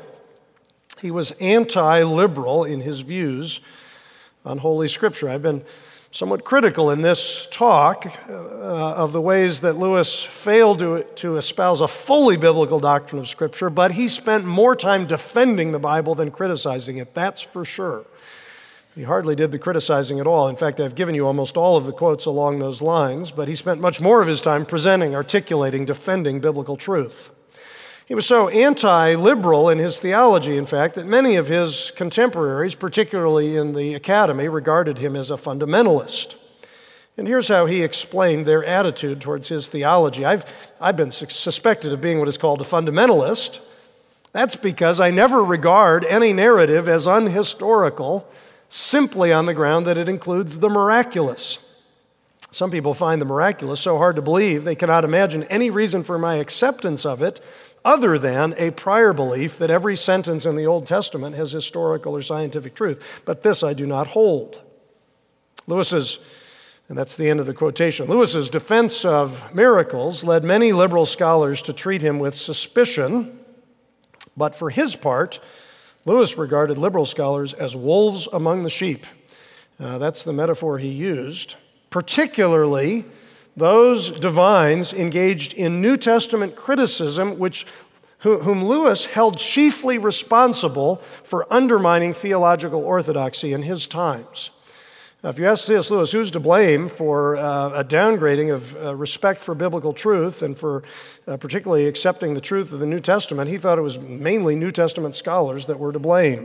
He was anti-liberal in his views on Holy Scripture. I've been somewhat critical in this talk of the ways that Lewis failed to espouse a fully biblical doctrine of Scripture, but he spent more time defending the Bible than criticizing it, that's for sure. He hardly did the criticizing at all. In fact, I've given you almost all of the quotes along those lines, but he spent much more of his time presenting, articulating, defending biblical truth. He was so anti-liberal in his theology, in fact, that many of his contemporaries, particularly in the academy, regarded him as a fundamentalist. And here's how he explained their attitude towards his theology. I've been suspected of being what is called a fundamentalist. That's because I never regard any narrative as unhistorical simply on the ground that it includes the miraculous. Some people find the miraculous so hard to believe they cannot imagine any reason for my acceptance of it other than a prior belief that every sentence in the Old Testament has historical or scientific truth. But this I do not hold. Lewis's, and that's the end of the quotation, Lewis's defense of miracles led many liberal scholars to treat him with suspicion, but for his part, Lewis regarded liberal scholars as wolves among the sheep. That's the metaphor he used, particularly those divines engaged in New Testament criticism, whom Lewis held chiefly responsible for undermining theological orthodoxy in his times. Now, if you ask C.S. Lewis who's to blame for a downgrading of respect for biblical truth and for particularly accepting the truth of the New Testament, he thought it was mainly New Testament scholars that were to blame.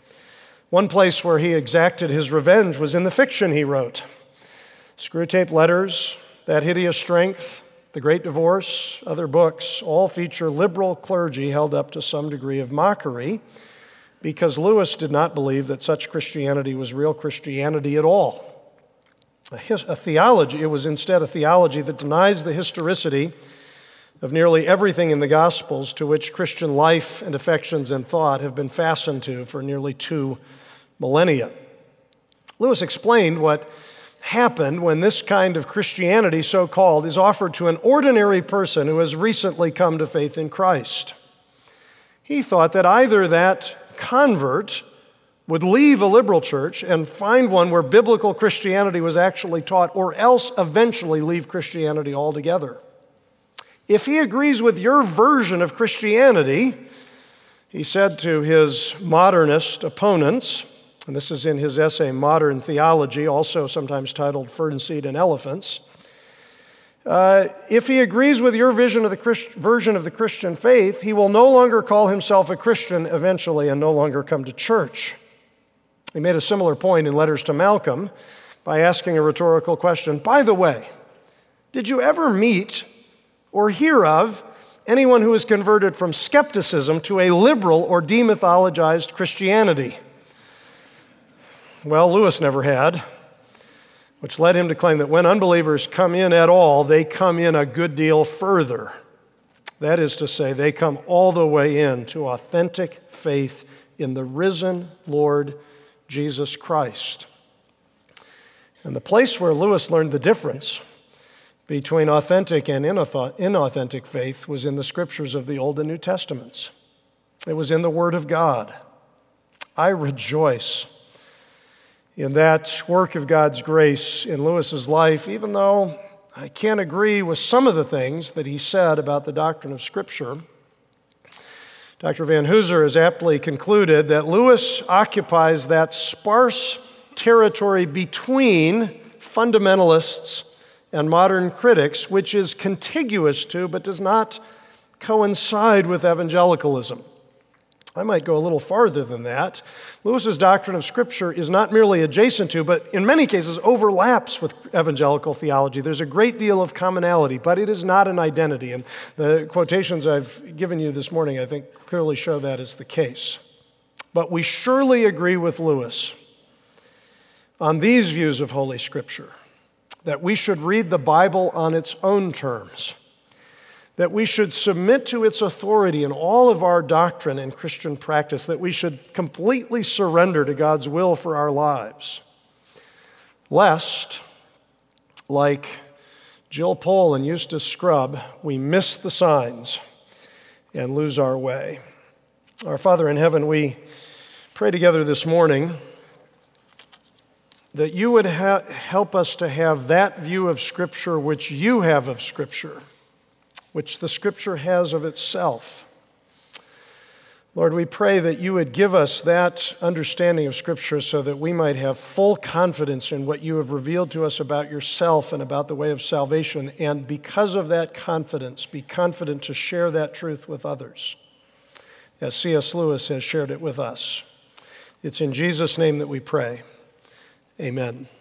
One place where he exacted his revenge was in the fiction he wrote. Screwtape Letters, That Hideous Strength, The Great Divorce, other books, all feature liberal clergy held up to some degree of mockery because Lewis did not believe that such Christianity was real Christianity at all. It was instead a theology that denies the historicity of nearly everything in the Gospels to which Christian life and affections and thought have been fastened to for nearly 2 millennia. Lewis explained what happened when this kind of Christianity, so-called, is offered to an ordinary person who has recently come to faith in Christ. He thought that either that convert would leave a liberal church and find one where biblical Christianity was actually taught, or else eventually leave Christianity altogether. If he agrees with your version of Christianity, he said to his modernist opponents, and this is in his essay, Modern Theology, also sometimes titled Fern Seed and Elephants. If he agrees with your version of the Christian faith, he will no longer call himself a Christian eventually and no longer come to church. He made a similar point in Letters to Malcolm by asking a rhetorical question. By the way, did you ever meet or hear of anyone who was converted from skepticism to a liberal or demythologized Christianity? Well, Lewis never had, which led him to claim that when unbelievers come in at all, they come in a good deal further. That is to say, they come all the way in to authentic faith in the risen Lord Jesus Christ. And the place where Lewis learned the difference between authentic and inauthentic faith was in the scriptures of the Old and New Testaments. It was in the Word of God. I rejoice in that work of God's grace in Lewis's life, even though I can't agree with some of the things that he said about the doctrine of Scripture. Dr. Van Hooser has aptly concluded that Lewis occupies that sparse territory between fundamentalists and modern critics, which is contiguous to but does not coincide with evangelicalism. I might go a little farther than that. Lewis's doctrine of Scripture is not merely adjacent to, but in many cases overlaps with evangelical theology. There's a great deal of commonality, but it is not an identity. And the quotations I've given you this morning, I think, clearly show that is the case. But we surely agree with Lewis on these views of Holy Scripture, that we should read the Bible on its own terms, that we should submit to its authority in all of our doctrine and Christian practice, that we should completely surrender to God's will for our lives, lest, like Jill Pohl and Eustace Scrubb, we miss the signs and lose our way. Our Father in heaven, we pray together this morning that you would help us to have that view of Scripture which you have of Scripture, which the Scripture has of itself. Lord, we pray that you would give us that understanding of Scripture so that we might have full confidence in what you have revealed to us about yourself and about the way of salvation, and because of that confidence, be confident to share that truth with others, as C.S. Lewis has shared it with us. It's in Jesus' name that we pray. Amen.